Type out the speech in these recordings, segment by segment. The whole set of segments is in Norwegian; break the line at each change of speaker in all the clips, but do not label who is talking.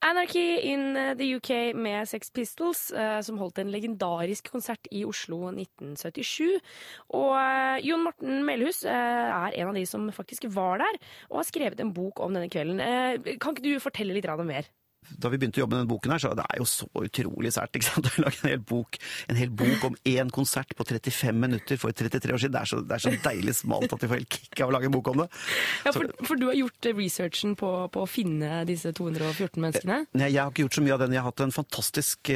Anarchy in the UK med Sex Pistols, som holdt en legendarisk konsert i Oslo 1977. Og Jon Morten Melhus er en av de som faktisk var der, og har skrevet en bok om denne kvelden. Kan ikke du fortelle litt mer?
Da vi begynte å jobbe med denne boken her, så det er jo så utrolig sært, ikke sant? Å lage en hel bok om en konsert på 35 minutter for 33 år siden. Det er så deilig smalt at vi får helt kick av å lage en bok om det.
Ja, for du har gjort researchen på å finne disse 214 menneskene?
Nei, jeg har ikke gjort så mye av den. Jeg har hatt en fantastisk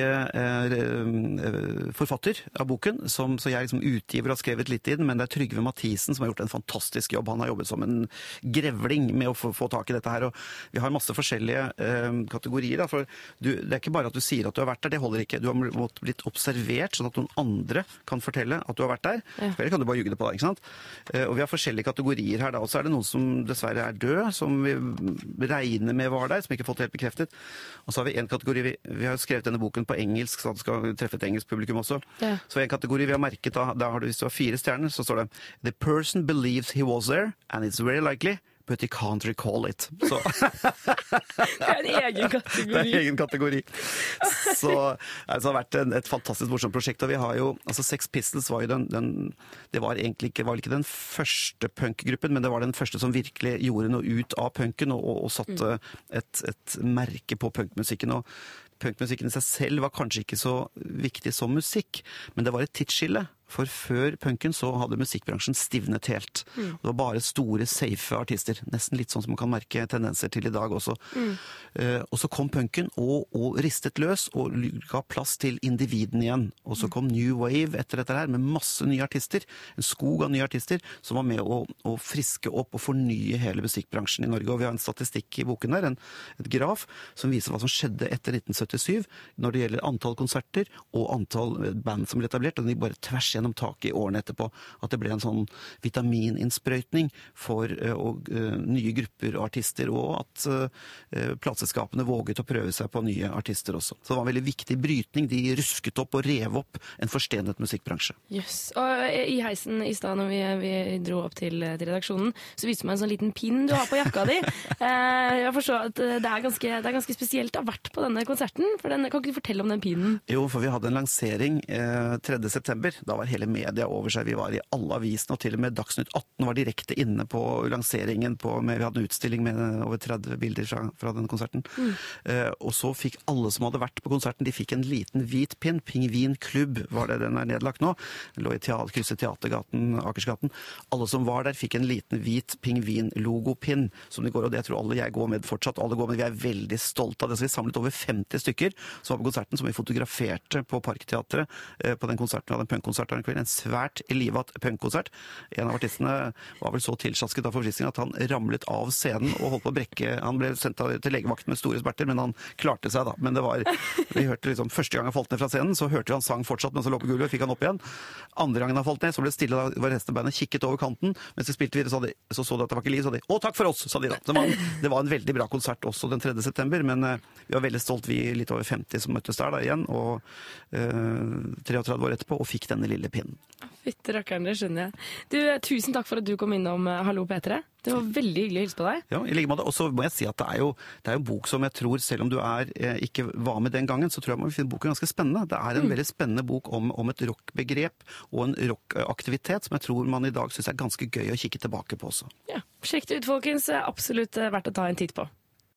forfatter av boken, så jeg liksom utgiver har skrevet litt i den, men det er Trygve Mathisen som har gjort en fantastisk jobb. Han har jobbet som en grevling med å få tak i dette her, og vi har masse forskjellige kategorier. For det er ikke bare at du sier at du har vært der, det holder ikke. Du har blitt observert, sånn at noen andre kan fortelle at du har vært der. Ja. Eller kan du bare ljuge det på deg, ikke sant? Og vi har forskjellige kategorier her da. Og så er det noen som dessverre er død, som vi regner med var der, som ikke har fått helt bekreftet. Og så har vi en kategori, vi har jo skrevet denne boken på engelsk, så det skal treffe et engelsk publikum også. Ja. Så en kategori vi har merket, da har du, hvis du har 4 stjerner, så står det The person believes he was there, and it's very likely but he can't recall it. Så.
Det er en egen kategori.
Det er en egen kategori. Så det har vært et fantastisk morsomt prosjekt. Og vi har jo, altså Sex Pistols var jo det var egentlig ikke den første punkgruppen, men det var den første som virkelig gjorde noe ut av punken og satte et merke på punkmusikken. Og punkmusikken i seg selv var kanskje ikke så viktig som musikk, men det var et tidsskille. For før punken så hadde musikkbransjen stivnet helt. Det var bare store, safe artister. Nesten litt sånn som man kan merke tendenser til i dag også. Og så kom punken og ristet løs og ga plass til individen igjen. Og så kom New Wave etter dette her med masse nye artister. En skog av nye artister som var med å friske opp og fornye hele musikkbransjen i Norge. Og vi har en statistikk i boken der, et graf, som viser hva som skjedde etter 1977 når det gjelder antall konserter og antall band som ble etablert. Og de bare tvers gjennom taket i årene etterpå, at det ble en sånn vitamininnsprøytning for nye grupper og artister, og at plateselskapene våget å prøve seg på nye artister også. Så det var en veldig viktig brytning. De rusket opp og rev opp en forstenet musikkbransje.
Yes. Og i heisen i sted, når vi dro opp til redaksjonen, så viste meg en sånn liten pinn du har på jakka di. Jeg forstår at det er ganske spesielt å ha vært på denne konserten, for kan ikke du fortelle om den pinnen?
Jo, for vi hadde en lansering 3. september. Da var hele media over seg. Vi var i alle avisene, og til og med Dagsnytt 18 var direkte inne på lanseringen. Vi hadde en utstilling med over 30 bilder fra denne konserten. Og så fikk alle som hadde vært på konserten, de fikk en liten hvit pinn. Pingvinklubb var det, den er nedlagt nå. Den lå i krysset Teatergaten, Akersgaten. Alle som var der fikk en liten hvit pingvin-logopinn, som de går, og det tror alle jeg går med fortsatt. Alle går med, vi er veldig stolte av det. Så vi samlet over 50 stykker som var på konserten, som vi fotograferte på Parkteatret på den konserten. Vi hadde en punkkonsert en svært livat punkkonsert. En av artistene var vel så tilsjasket av forfriskning at han ramlet av scenen og holdt på å brekke. Han ble sendt til legevakten med store smerter, men han klarte seg da. Men vi hørte liksom, første gang han falt ned fra scenen, så hørte vi han sang fortsatt mens han lå på gulvet, fikk han opp igjen. Andre gangen han falt ned, så ble det stille, da var resten av bandet kikket over kanten, mens de spilte videre, så de at det var ikke liv, så de, å takk for oss, sa de da. Det var en veldig bra konsert også den 3. september, men vi var veldig stolt, vi litt over 50 som møttes der da igjen, og 33 år etterpå, og fikk denne lille pinnen.
Fytte rakkeren, det skjønner jeg. Du, tusen takk for at du kom innom Hallo P3. Det var veldig hyggelig å hilse på deg.
Ja, i like måte. Og så må jeg si at det er jo en bok som jeg tror, selv om du ikke var med den gangen, så tror jeg man vil finne boken ganske spennende. Det er en veldig spennende bok om et rockbegrep og en rockaktivitet som jeg tror man i dag synes er ganske gøy å kikke tilbake på også.
Ja, sjekk det ut, folkens. Absolutt verdt å ta en titt på.